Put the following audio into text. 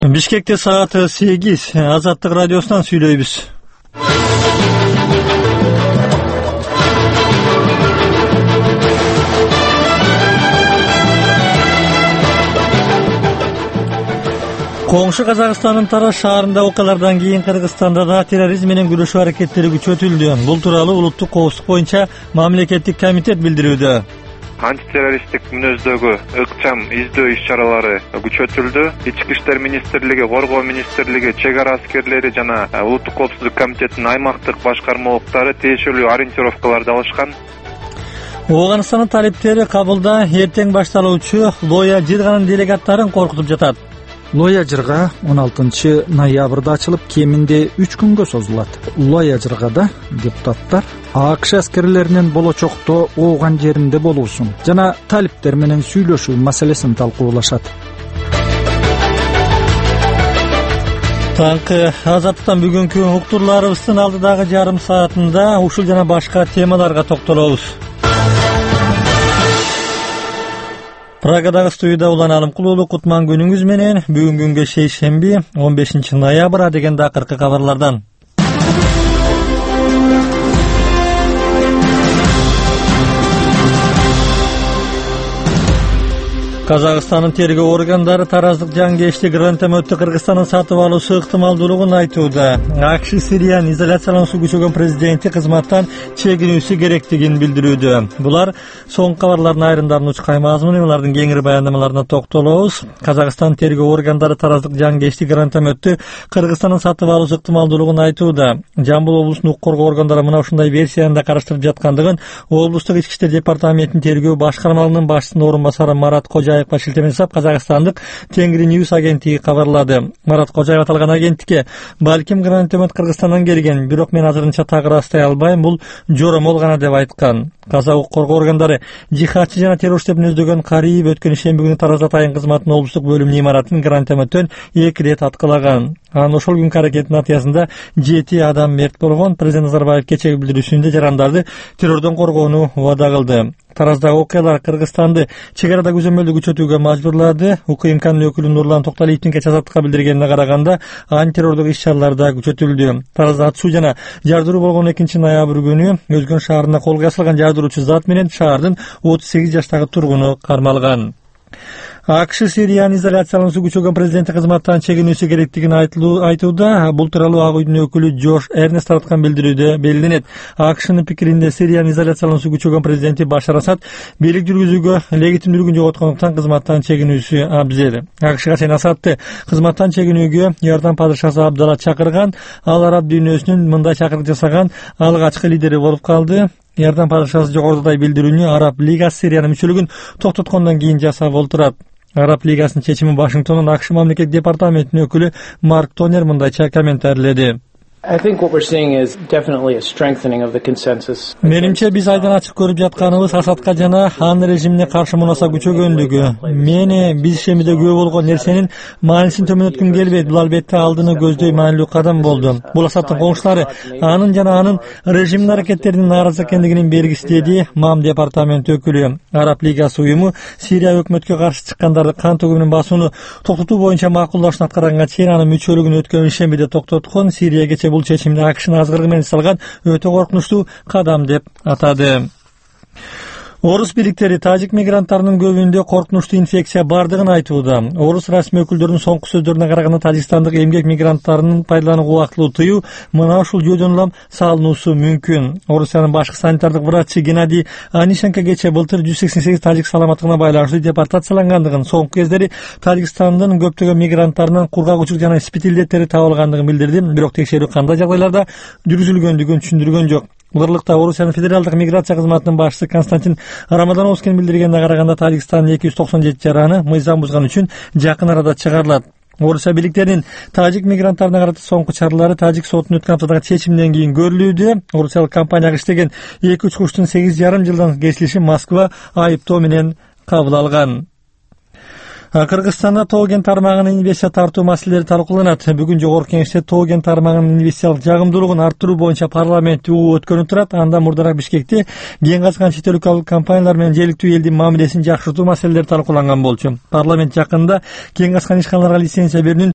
Бишкекте сааты 8. Азаттык радиосунан сүйлөйбүз. Коңшу Казакстандын Тараз шаарында окуялардан кийин Кыргызстанда да терроризм менен күрөшүү аракеттери күчөтүлдү. Бул тууралуу Улуттук коопсуздук боюнча мамлекеттик комитет билдирүүдө. Антитеррористтик мүнөздөгү ыкчам издөө иш-чаралары күчөтүлдү. Ички иштер министрлиги, Коргоо министрлиги, чек ара аскерлери жана Улуттук коопсуздук комитетинин аймактык башкармалыктары тиешелүү ориентировкаларды алышкан. Ооганстандын талептери кабылда эртең башталуучу Лоя жырганын делегаттарын коркутуп жатат. Лоя жырга 16 ноябрда ачылып, кеминде 3 күнгө созулат. Лоя жыргада депутаттар АКШ аскерлеринин болочокто ооган жеринде болуусун жана талиптер менен сүйлөшүү маселесин талкуулашат. Таңкы Азаттыктан бүгүнкү уктурларыбыздын алдыдагы жарым саатында ушул жана башка темаларга токтолобуз. Прагадагы студияда Улан Алымкулуулу, кутман күнүңүз менен. Бүгүн күнгө шейшемби 15 ноябрь дегенде акыркы кабарлардан. Казакстандын тергөө органдары тараздык жангечти гранатометти Кыргызстандан сатып алуусу ыктымалдуулугун айтууда. АКШ Сириянын изоляциялануусу күчөгөн президенти кызматтан чегинүүсү керектигин билдирүүдө. Булар соңку кабарлардын айрымдарын учкай мазмуну, алардын кеңири баяндамаларына токтолобуз. Казакстан тергөө органдары тараздык жангечти гранатометти Кыргызстандан сатып алуусу ыктымалдуулугун айтууда. Жамбыл облусунун укук коргоо органдары мына ушундай версияны да караштырып жаткандыгын облустук ички иштер департаментинин тергөө башкармалыгынын башчысынын орун басары Марат Кожаев шилтеме жасап, Казакстандык Тенгри Ньюс агенттиги кабарлады. Марат Кожаев аталган агенттикке: балким гранатомет Кыргызстандан келген, бирок мен азырынча так ырастай албайм, бул жоромол гана деп айткан. Казак укук коргоо органдары жихадчы жана террорист деп мүнөздөгөн Кариев өткөн ишемби күнү Таразда тайын кызматтын облустук бөлүмүнүн имаратын гранатометтен 2 рет аткылаган. Анын ошол күнкү аракетинин натыйжасында 7 адам мерт болгон. Президент Назарбаев кечеги билдирүүсүндө жарандарды террордон коргоону убада кылды. Тараздагы окуялар Кыргызстанды чек арада көзөмөлдү күчөтүүгө мажбурлады. УКМКнын өкүлү Нурлан Токталиевдин кеч Азаттыкка билдиргенине караганда, антитеррордук иш-чаралар да күчөтүлдү. Таразда атышуу жана жардыруу болгон 2 ноябрь күнү Өзгөн шаарына колго асылган жардыруучу зат менен шаардын 38 жаштагы тургуну кармалган. АКШ Сириянын изоляциялануусу күчөгөн президенти кызматтан чегинүүсү керектигин айтууда. Бул тууралуу Ак үйдүн өкүлү Джош Эрнест тараткан билдирүүдө белгиленет. АКШнын пикиринде Сириянын изоляциялануусу күчөгөн президенти Башар Асад бийлик жүргүзүүгө легитимдүүлүгүн жоготкондуктан кызматтан чегинүүсү абзел. АКШга чейин Асадты кызматтан чегинүүгө Иордан падышасы Абдалла чакырган. Ал араб дүйнөсүнүн мындай чакырык жасаган алгачкы лидери болуп калды. Иордан падышасы жогорудагы билдирүүнү Араб Лигасы Сириянын мүчөлүгүн токтоткондон кийин жасап олтурат. Араб Лигасынын чечими Вашингтондун АКШ мамлекеттик департаментинин өкүлү Марк Тонер мындайча комментарийледи. Менимче биз айдан ачык көрүп жатканыбыз Асадка жана анын режимине каршы мунаса күчөгөндүгү. Мени биз ишемиде күбө болгон нерсенин маанисин төмөнөткүм келбейт. Бул албетте алдыны көздөй маанилүү кадам болду. Бул Асадтын коңшулары анын жана анын режимдин аракеттеринин нааразы экендигинин белгиси, деди МАМ департамент өкүлү. Араб Лигасы уюму Сирия өкмөткө каршы чыккандарды кан төгүү менен басууну токтотуу боюнча макулдашууну аткарганга чейин анын мүчөлүгүн өткөн ишембиде токтоткон. Сирия бул чечимди АКШнын азгырыгы менен жасалган өтө коркунучтуу кадам деп атады. Орус бийликтери тажик мигранттарынын көбүндө коркунучтуу инфекция бардыгын айтууда. Орус расмий өкүлдөрүнүн соңку сөздөрүнө караганда, тажикстандык эмгек мигранттарынын пайдаланууга убактылуу тыюу мына ушул жүйөдөн улам салынуусу мүмкүн. Орусиянын башкы санитардык врачы Геннадий Анишенко кечээ былтыр 188 тажик саламаттыгына байланыштуу депортациялангандыгын, соңку кездери Тажикстандын көптөгөн мигранттарынан кургагучулук жана спид илдеттери табылгандыгын билдирди. Бирок текшерүү кандай жагдайларда жүргүзүлгөндүгүн түшүндүргөн жок. Буларлыкта Орусиянын федералдык миграция кызматынын башчысы Константин Рамадановскийдин билдиргенине караганда, Тажикстандын 297 жараны мыйзам бузган үчүн жакын арада чыгарылат. Орусия бийликтеринин тажик мигранттарына карата соңку чаралары тажик сотунун өткөн аптадагы чечиминен кийин көрүлүүдө. Орусиялык компанияга иштеген 2 учкучтун 8,5 жылдан кесилишин Москва айыптоо менен кабыл алган. Кыргызстанда тоо кен тармагынын инвестиция тартуу маселелери талкууланат. Бүгүн жогорку кеңеште тоо кен тармагынын инвестициялык жагымдуулугун арттыруу боюнча парламент өткөнү турат. Анда мурдараак Бишкекте кен казган чет өлкөлүк компаниялар менен жергиликтүү элдин мамилесин жакшыртуу маселелери талкууланган болчу. Парламент жакында кен казган ишканаларга лицензия берүүнүн